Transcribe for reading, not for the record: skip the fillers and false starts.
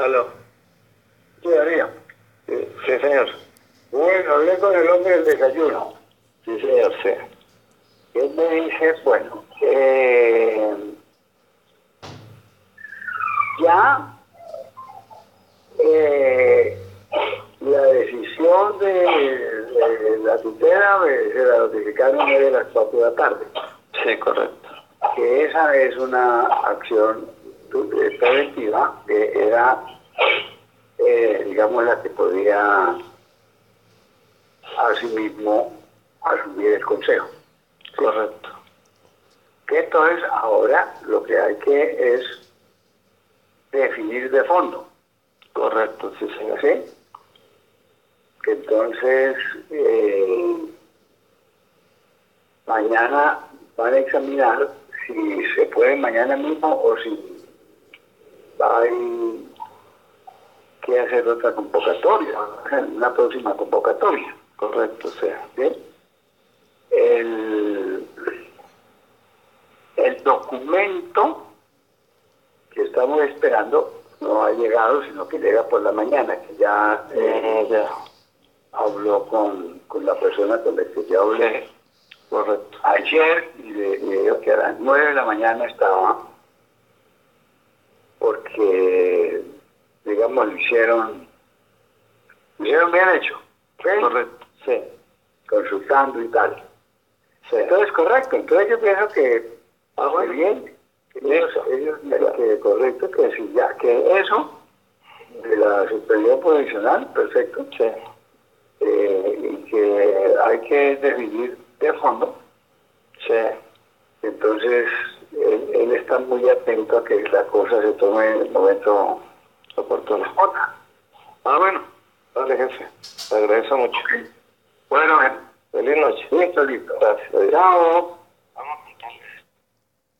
Aló. Sí, Darío. Sí, señor. Bueno, hablé con el hombre del desayuno. Sí, señor, sí. Él me dice, bueno, ya la decisión de la tutela se la notificaron hoy a las 4 de la tarde. Sí, correcto. Que esa es una acción preventiva que era, digamos, la que podía asimismo asumir el Consejo. Correcto. Que entonces ahora lo que hay que es definir de fondo. Correcto, sí, señor. ¿Sí? Que entonces mañana van a examinar si se puede mañana mismo o si hay que hacer otra convocatoria, una próxima convocatoria. Correcto, sí. ¿Sí? El documento que estamos esperando no ha llegado, sino que llega por la mañana, que ya Ya. habló con la persona con la que yo hablé Correcto. ayer y le dijo que a las 9 de la mañana estaba, porque, digamos, lo hicieron bien hecho. ¿Sí? Correcto, sí. Consultando y tal. Sí. Entonces, correcto. Entonces yo pienso que Bueno. bien. Ellos que correcto, que si ya, que eso de la suspensión provisional, perfecto. Sí. Y que hay que definir de fondo. Sí. Entonces, él está muy atento a que la cosa se tome en el momento Oportuno. otra. Bueno. Vale, jefe. Le agradezco mucho. Bueno, Feliz noche. listo, listo. Gracias. Adiós. Chao.